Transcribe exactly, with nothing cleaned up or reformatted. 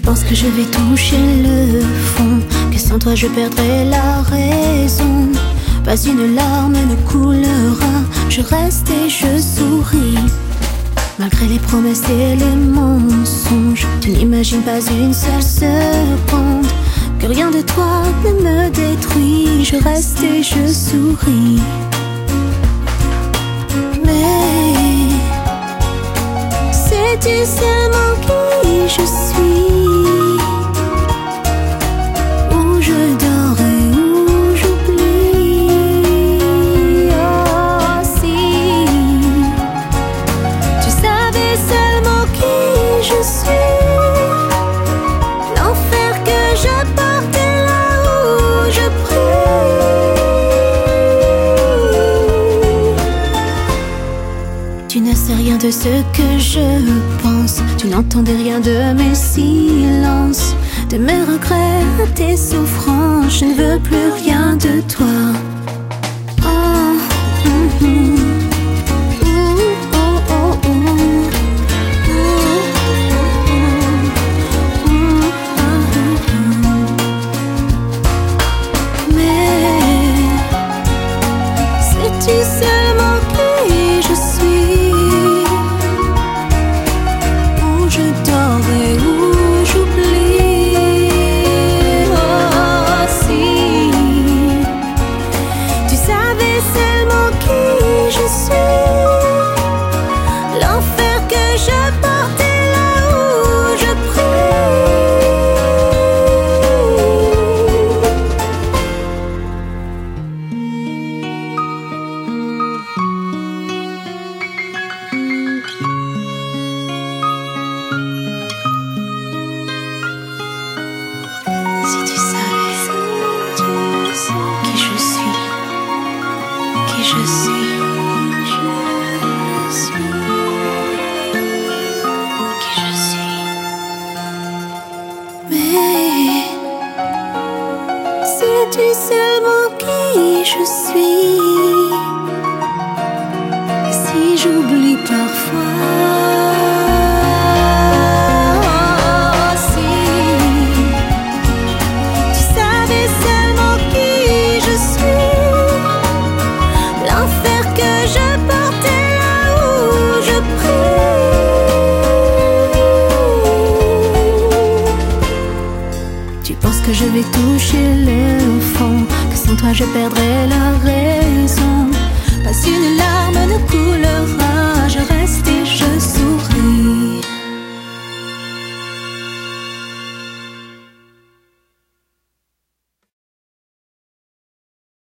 penses que je vais toucher le fond, que sans toi je perdrai la raison. Pas une larme ne coulera, je reste et je souris. Malgré les promesses et les mensonges, tu n'imagines pas une seule seconde que rien de toi ne me détruit. Je reste et je souris. Mais sais-tu seulement qui je suis? Où je dors et où j'oublie. Oh si tu savais seulement qui je suis, l'enfer que je porte est là où je prie. Tu ne sais rien de ce que je pense, tu n'entendais rien de mes silences, de mes regrets à tes souffrances. Je ne veux plus rien de toi. Oh, mm, mm. Ouh, oh, oh, oh. Ouh, oh, oh, oh. Mais sais-tu seulement qui je suis? Où je dors et où j'oublie. Oh si tu savais seulement qui je suis, l'enfer que je porte est là où je prie. Si tu savais qui je suis, qui je suis, qui je suis. Mais sais-tu seulement qui je suis? Si j'oublie parfois. Tu penses que je vais toucher le fond, que sans toi je perdrai la raison.